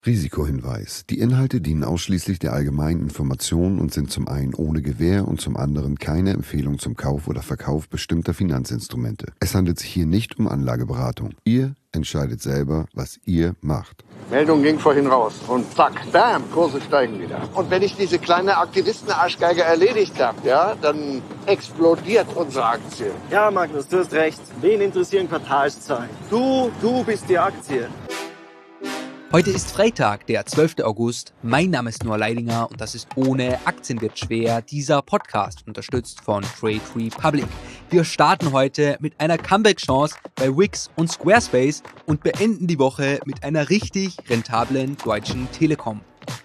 Risikohinweis. Die Inhalte dienen ausschließlich der allgemeinen Information und sind zum einen ohne Gewähr und zum anderen keine Empfehlung zum Kauf oder Verkauf bestimmter Finanzinstrumente. Es handelt sich hier nicht um Anlageberatung. Ihr entscheidet selber, was ihr macht. Meldung ging vorhin raus und zack, bam, Kurse steigen wieder. Und wenn ich diese kleine Aktivisten-Arschgeige erledigt habe, ja, dann explodiert unsere Aktie. Ja, Magnus, du hast recht. Wen interessieren Quartalszahlen? Du bist die Aktie. Heute ist Freitag, der 12. August. Mein Name ist Noah Leidinger und das ist ohne Aktien wird schwer. Dieser Podcast unterstützt von Trade Republic. Wir starten heute mit einer Comeback-Chance bei Wix und Squarespace und beenden die Woche mit einer richtig rentablen Deutschen Telekom.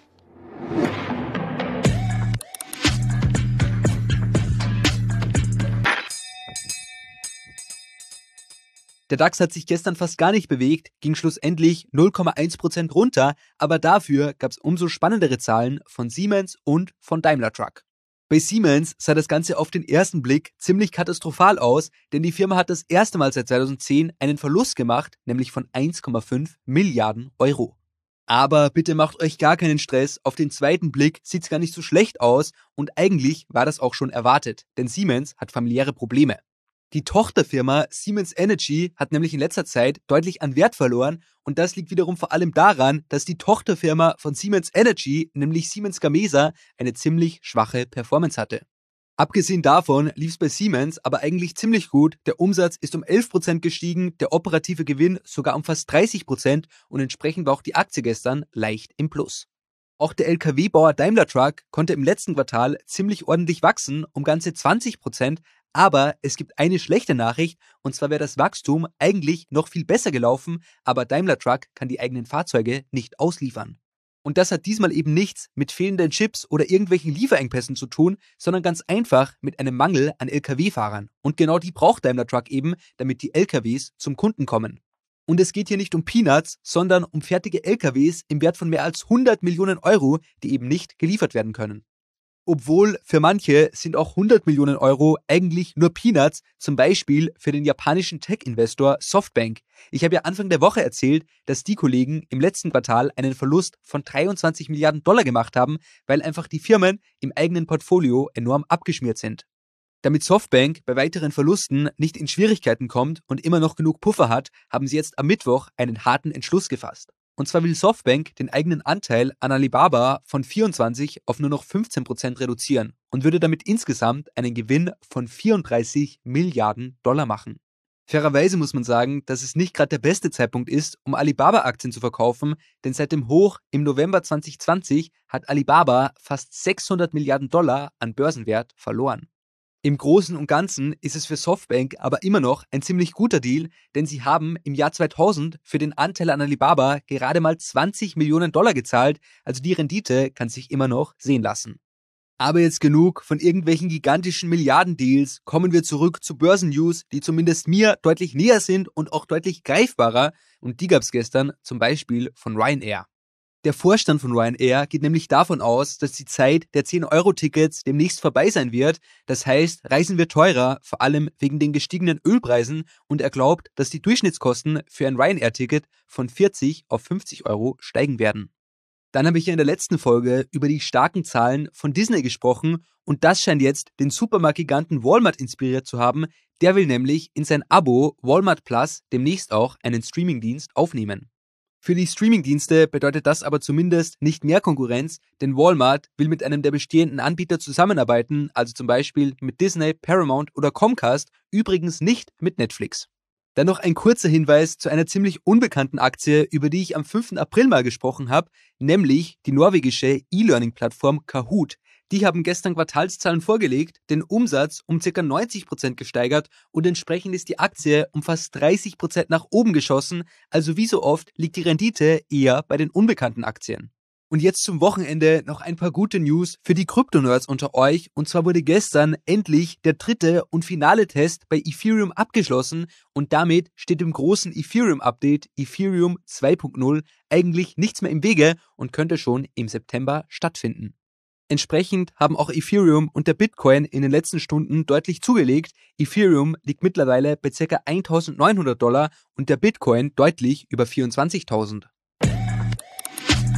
Der DAX hat sich gestern fast gar nicht bewegt, ging schlussendlich 0,1% runter, aber dafür gab es umso spannendere Zahlen von Siemens und von Daimler Truck. Bei Siemens sah das Ganze auf den ersten Blick ziemlich katastrophal aus, denn die Firma hat das erste Mal seit 2010 einen Verlust gemacht, nämlich von 1,5 Milliarden Euro. Aber bitte macht euch gar keinen Stress, auf den zweiten Blick sieht es gar nicht so schlecht aus und eigentlich war das auch schon erwartet, denn Siemens hat familiäre Probleme. Die Tochterfirma Siemens Energy hat nämlich in letzter Zeit deutlich an Wert verloren und das liegt wiederum vor allem daran, dass die Tochterfirma von Siemens Energy, nämlich Siemens Gamesa, eine ziemlich schwache Performance hatte. Abgesehen davon lief es bei Siemens aber eigentlich ziemlich gut, der Umsatz ist um 11% gestiegen, der operative Gewinn sogar um fast 30% und entsprechend war auch die Aktie gestern leicht im Plus. Auch der LKW-Bauer Daimler Truck konnte im letzten Quartal ziemlich ordentlich wachsen, um ganze 20%, aber es gibt eine schlechte Nachricht, und zwar wäre das Wachstum eigentlich noch viel besser gelaufen, aber Daimler Truck kann die eigenen Fahrzeuge nicht ausliefern. Und das hat diesmal eben nichts mit fehlenden Chips oder irgendwelchen Lieferengpässen zu tun, sondern ganz einfach mit einem Mangel an LKW-Fahrern. Und genau die braucht Daimler Truck eben, damit die LKWs zum Kunden kommen. Und es geht hier nicht um Peanuts, sondern um fertige LKWs im Wert von mehr als 100 Millionen Euro, die eben nicht geliefert werden können. Obwohl für manche sind auch 100 Millionen Euro eigentlich nur Peanuts, zum Beispiel für den japanischen Tech-Investor Softbank. Ich habe ja Anfang der Woche erzählt, dass die Kollegen im letzten Quartal einen Verlust von 23 Milliarden Dollar gemacht haben, weil einfach die Firmen im eigenen Portfolio enorm abgeschmiert sind. Damit Softbank bei weiteren Verlusten nicht in Schwierigkeiten kommt und immer noch genug Puffer hat, haben sie jetzt am Mittwoch einen harten Entschluss gefasst. Und zwar will Softbank den eigenen Anteil an Alibaba von 24 auf nur noch 15% reduzieren und würde damit insgesamt einen Gewinn von 34 Milliarden Dollar machen. Fairerweise muss man sagen, dass es nicht gerade der beste Zeitpunkt ist, um Alibaba-Aktien zu verkaufen, denn seit dem Hoch im November 2020 hat Alibaba fast 600 Milliarden Dollar an Börsenwert verloren. Im Großen und Ganzen ist es für Softbank aber immer noch ein ziemlich guter Deal, denn sie haben im Jahr 2000 für den Anteil an Alibaba gerade mal 20 Millionen Dollar gezahlt, also die Rendite kann sich immer noch sehen lassen. Aber jetzt genug von irgendwelchen gigantischen Milliardendeals, kommen wir zurück zu Börsennews, die zumindest mir deutlich näher sind und auch deutlich greifbarer und die gab es gestern zum Beispiel von Ryanair. Der Vorstand von Ryanair geht nämlich davon aus, dass die Zeit der 10-Euro-Tickets demnächst vorbei sein wird. Das heißt, Reisen wird teurer, vor allem wegen den gestiegenen Ölpreisen und er glaubt, dass die Durchschnittskosten für ein Ryanair-Ticket von 40 auf 50 Euro steigen werden. Dann habe ich ja in der letzten Folge über die starken Zahlen von Disney gesprochen und das scheint jetzt den Supermarktgiganten Walmart inspiriert zu haben. Der will nämlich in sein Abo Walmart Plus demnächst auch einen Streamingdienst aufnehmen. Für die Streamingdienste bedeutet das aber zumindest nicht mehr Konkurrenz, denn Walmart will mit einem der bestehenden Anbieter zusammenarbeiten, also zum Beispiel mit Disney, Paramount oder Comcast, übrigens nicht mit Netflix. Dann noch ein kurzer Hinweis zu einer ziemlich unbekannten Aktie, über die ich am 5. April mal gesprochen habe, nämlich die norwegische E-Learning-Plattform Kahoot. Die haben gestern Quartalszahlen vorgelegt, den Umsatz um ca. 90% gesteigert und entsprechend ist die Aktie um fast 30% nach oben geschossen, also wie so oft liegt die Rendite eher bei den unbekannten Aktien. Und jetzt zum Wochenende noch ein paar gute News für die Krypto-Nerds unter euch. Und zwar wurde gestern endlich der dritte und finale Test bei Ethereum abgeschlossen und damit steht dem großen Ethereum-Update Ethereum 2.0 eigentlich nichts mehr im Wege und könnte schon im September stattfinden. Entsprechend haben auch Ethereum und der Bitcoin in den letzten Stunden deutlich zugelegt. Ethereum liegt mittlerweile bei ca. 1.900 $ und der Bitcoin deutlich über 24.000.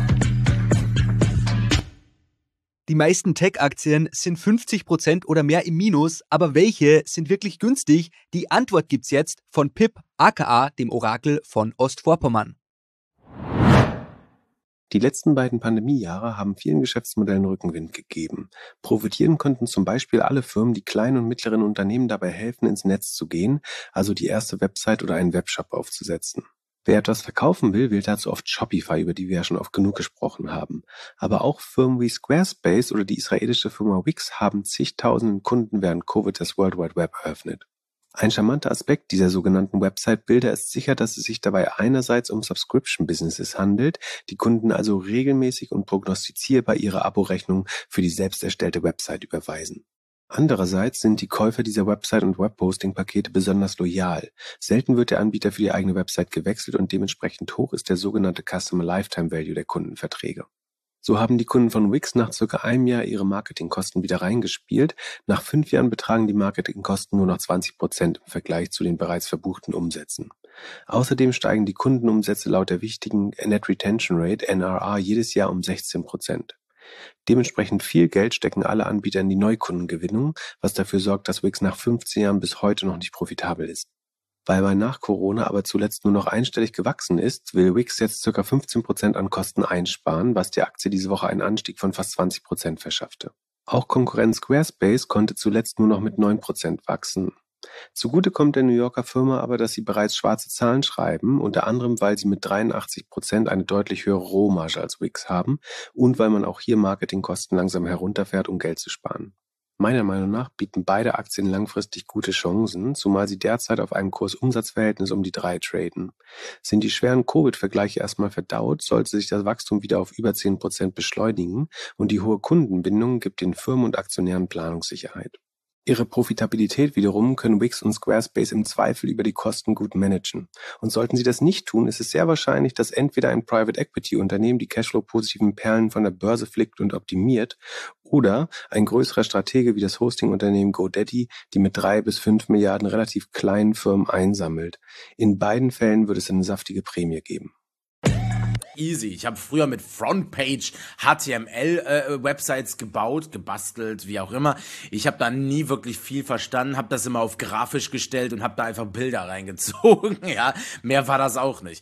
Die meisten Tech-Aktien sind 50% oder mehr im Minus, aber welche sind wirklich günstig? Die Antwort gibt's jetzt von Pip, aka dem Orakel von Ostvorpommern. Die letzten beiden Pandemiejahre haben vielen Geschäftsmodellen Rückenwind gegeben. Profitieren konnten zum Beispiel alle Firmen, die kleinen und mittleren Unternehmen dabei helfen, ins Netz zu gehen, also die erste Website oder einen Webshop aufzusetzen. Wer etwas verkaufen will, wählt dazu oft Shopify, über die wir ja schon oft genug gesprochen haben. Aber auch Firmen wie Squarespace oder die israelische Firma Wix haben zigtausenden Kunden während Covid das World Wide Web eröffnet. Ein charmanter Aspekt dieser sogenannten Website-Builder ist sicher, dass es sich dabei einerseits um Subscription-Businesses handelt, die Kunden also regelmäßig und prognostizierbar ihre Abo-Rechnung für die selbst erstellte Website überweisen. Andererseits sind die Käufer dieser Website- und Webhosting-Pakete besonders loyal. Selten wird der Anbieter für die eigene Website gewechselt und dementsprechend hoch ist der sogenannte Customer Lifetime Value der Kundenverträge. So haben die Kunden von Wix nach circa einem Jahr ihre Marketingkosten wieder reingespielt. Nach 5 Jahren betragen die Marketingkosten nur noch 20% im Vergleich zu den bereits verbuchten Umsätzen. Außerdem steigen die Kundenumsätze laut der wichtigen Net Retention Rate (NRR) jedes Jahr um 16%. Dementsprechend viel Geld stecken alle Anbieter in die Neukundengewinnung, was dafür sorgt, dass Wix nach 15 Jahren bis heute noch nicht profitabel ist. Weil man nach Corona aber zuletzt nur noch einstellig gewachsen ist, will Wix jetzt ca. 15% an Kosten einsparen, was der Aktie diese Woche einen Anstieg von fast 20% verschaffte. Auch Konkurrent Squarespace konnte zuletzt nur noch mit 9% wachsen. Zugute kommt der New Yorker Firma aber, dass sie bereits schwarze Zahlen schreiben, unter anderem weil sie mit 83% eine deutlich höhere Rohmarge als Wix haben und weil man auch hier Marketingkosten langsam herunterfährt, um Geld zu sparen. Meiner Meinung nach bieten beide Aktien langfristig gute Chancen, zumal sie derzeit auf einem Kurs-Umsatz-Verhältnis um die 3 traden. Sind die schweren Covid-Vergleiche erstmal verdaut, sollte sich das Wachstum wieder auf über 10% beschleunigen und die hohe Kundenbindung gibt den Firmen und Aktionären Planungssicherheit. Ihre Profitabilität wiederum können Wix und Squarespace im Zweifel über die Kosten gut managen. Und sollten sie das nicht tun, ist es sehr wahrscheinlich, dass entweder ein Private Equity Unternehmen die Cashflow-positiven Perlen von der Börse flickt und optimiert oder ein größerer Stratege wie das Hosting-Unternehmen GoDaddy, die mit 3 bis 5 Milliarden relativ kleinen Firmen einsammelt. In beiden Fällen wird es eine saftige Prämie geben. Easy. Ich habe früher mit Frontpage HTML-Websites gebaut, gebastelt, wie auch immer. Ich habe da nie wirklich viel verstanden, habe das immer auf grafisch gestellt und habe da einfach Bilder reingezogen. Ja, mehr war das auch nicht.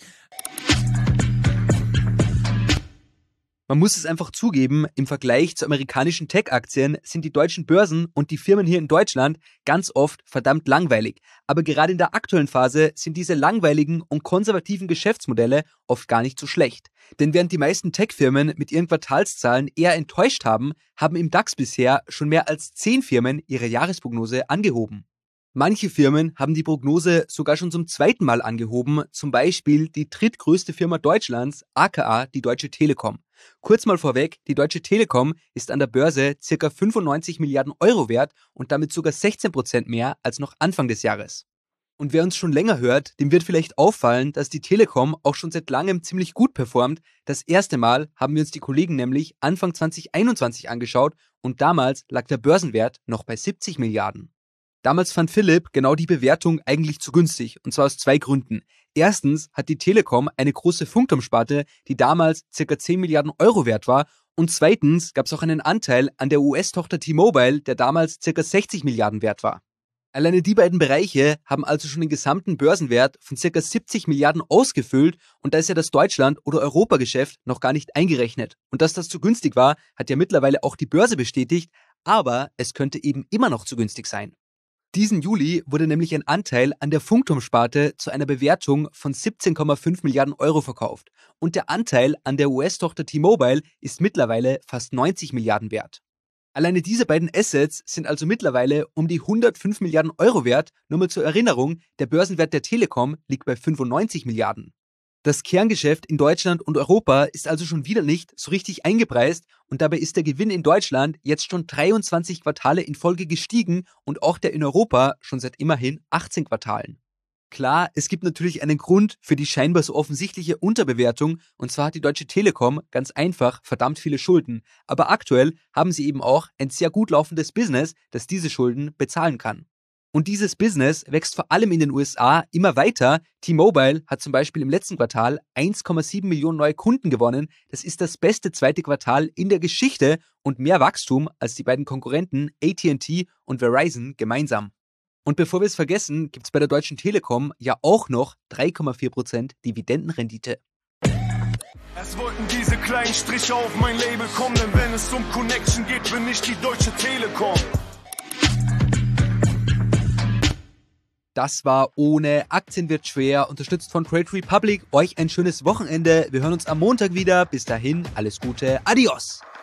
Man muss es einfach zugeben, im Vergleich zu amerikanischen Tech-Aktien sind die deutschen Börsen und die Firmen hier in Deutschland ganz oft verdammt langweilig. Aber gerade in der aktuellen Phase sind diese langweiligen und konservativen Geschäftsmodelle oft gar nicht so schlecht. Denn während die meisten Tech-Firmen mit ihren Quartalszahlen eher enttäuscht haben, haben im DAX bisher schon mehr als 10 Firmen ihre Jahresprognose angehoben. Manche Firmen haben die Prognose sogar schon zum 2. Mal angehoben, zum Beispiel die drittgrößte Firma Deutschlands, aka die Deutsche Telekom. Kurz mal vorweg, die Deutsche Telekom ist an der Börse ca. 95 Milliarden Euro wert und damit sogar 16% mehr als noch Anfang des Jahres. Und wer uns schon länger hört, dem wird vielleicht auffallen, dass die Telekom auch schon seit langem ziemlich gut performt. Das erste Mal haben wir uns die Kollegen nämlich Anfang 2021 angeschaut und damals lag der Börsenwert noch bei 70 Milliarden. Damals fand Philipp genau die Bewertung eigentlich zu günstig, und zwar aus 2 Gründen. Erstens hat die Telekom eine große Funkturmsparte, die damals ca. 10 Milliarden Euro wert war, und zweitens gab es auch einen Anteil an der US-Tochter T-Mobile, der damals ca. 60 Milliarden wert war. Alleine die beiden Bereiche haben also schon den gesamten Börsenwert von ca. 70 Milliarden ausgefüllt und da ist ja das Deutschland- oder Europageschäft noch gar nicht eingerechnet. Und dass das zu günstig war, hat ja mittlerweile auch die Börse bestätigt, aber es könnte eben immer noch zu günstig sein. Diesen Juli wurde nämlich ein Anteil an der Funkturmsparte zu einer Bewertung von 17,5 Milliarden Euro verkauft und der Anteil an der US-Tochter T-Mobile ist mittlerweile fast 90 Milliarden wert. Alleine diese beiden Assets sind also mittlerweile um die 105 Milliarden Euro wert. Nur mal zur Erinnerung, der Börsenwert der Telekom liegt bei 95 Milliarden. Das Kerngeschäft in Deutschland und Europa ist also schon wieder nicht so richtig eingepreist und dabei ist der Gewinn in Deutschland jetzt schon 23 Quartale in Folge gestiegen und auch der in Europa schon seit immerhin 18 Quartalen. Klar, es gibt natürlich einen Grund für die scheinbar so offensichtliche Unterbewertung und zwar hat die Deutsche Telekom ganz einfach verdammt viele Schulden, aber aktuell haben sie eben auch ein sehr gut laufendes Business, das diese Schulden bezahlen kann. Und dieses Business wächst vor allem in den USA immer weiter. T-Mobile hat zum Beispiel im letzten Quartal 1,7 Millionen neue Kunden gewonnen. Das ist das beste zweite Quartal in der Geschichte und mehr Wachstum als die beiden Konkurrenten AT&T und Verizon gemeinsam. Und bevor wir es vergessen, gibt es bei der Deutschen Telekom ja auch noch 3,4% Dividendenrendite. Es wollten diese kleinen Striche auf mein Label kommen, denn wenn es um Connection geht, bin ich die Deutsche Telekom. Das war ohne Aktien wird schwer, unterstützt von Trade Republic. Euch ein schönes Wochenende. Wir hören uns am Montag wieder. Bis dahin, alles Gute. Adios.